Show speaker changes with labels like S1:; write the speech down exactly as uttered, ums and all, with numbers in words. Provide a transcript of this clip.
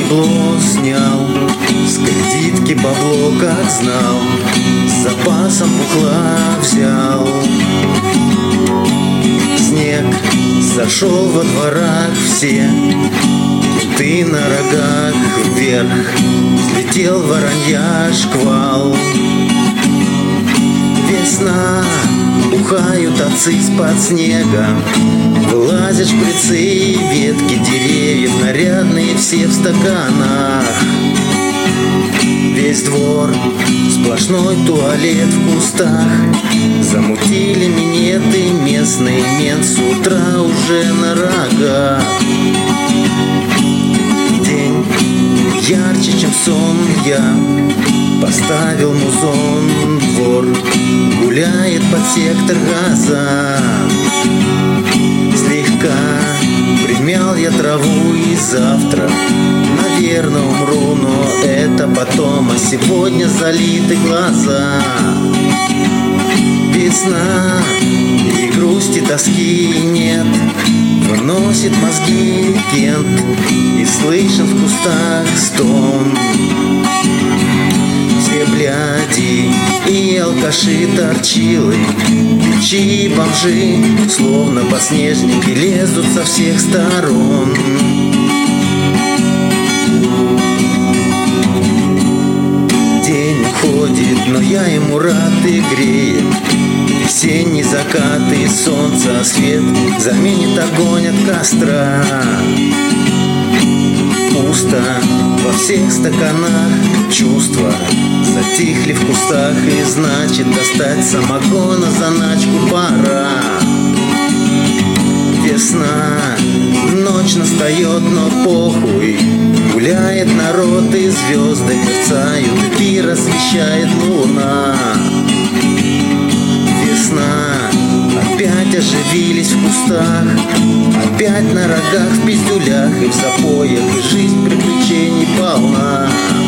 S1: бабло снял, с кредитки бабло как знал, с запасом бухла взял. Снег сошел во дворах все, ты на рогах вверх, взлетел воронья шквал. Весна, бухают отцы из-под снега, вылазят шприцы и ветки деревьев, нарядные все в стаканах. Весь двор, сплошной туалет в кустах, замутили минеты местные, мент с утра уже на рогах. День ярче, чем сон, я поставил музон, двор гуляет под сектор газа. Слегка примял я траву и завтра, наверное, умру, но это потом, а сегодня залиты глаза. Весна, и грусти, тоски нет, выносит мозги Кент, и слышен в кустах стон. Все бляди и алкаши торчилы, бичи и бомжи, словно подснежники, лезут со всех сторон. День уходит, но я ему рад и греет. Весенний закат и солнца свет заменит огонь от костра. Пусто во всех стаканах чувства, затихли в кустах, и значит достать самогона заначку пора. Весна, ночь настает, но похуй, гуляет народ и звезды мерцают, и пир освещает луна. Весна, опять оживились в кустах, опять на рогах, в пиздюлях и в запоях, и жизнь приключений полна.